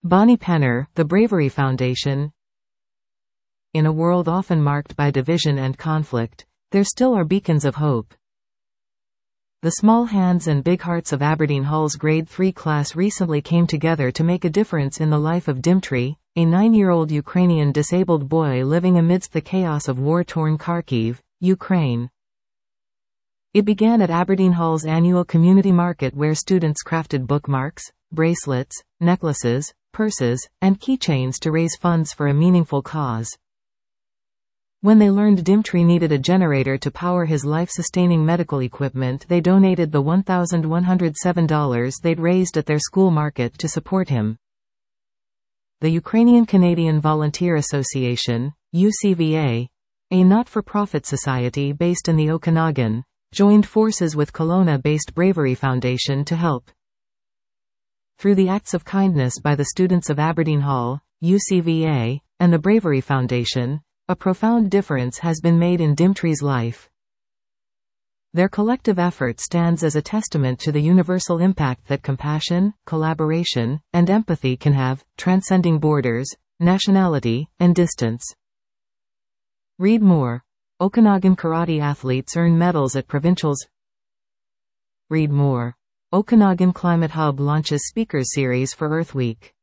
Bonnie Penner, The Bravery Foundation. In a world often marked by division and conflict, there still are beacons of hope. The small hands and big hearts of Aberdeen Hall's Grade 3 class recently came together to make a difference in the life of Dmitry, a 9-year-old Ukrainian disabled boy living amidst the chaos of war-torn Kharkiv, Ukraine. It began at Aberdeen Hall's annual community market where students crafted bookmarks, bracelets, necklaces, purses, and keychains to raise funds for a meaningful cause. When they learned Dmitry needed a generator to power his life-sustaining medical equipment, they donated the $1,107 they'd raised at their school market to support him. The Ukrainian Canadian Volunteer Association, UCVA, a not-for-profit society based in the Okanagan, joined forces with Kelowna-based Bravery Foundation to help. Through the acts of kindness by the students of Aberdeen Hall, UCVA, and the Bravery Foundation, a profound difference has been made in Dmitry's life. Their collective effort stands as a testament to the universal impact that compassion, collaboration, and empathy can have, transcending borders, nationality, and distance. Read more. Okanagan karate athletes earn medals at provincials. Read more. Okanagan Climate Hub launches speakers series for Earth Week.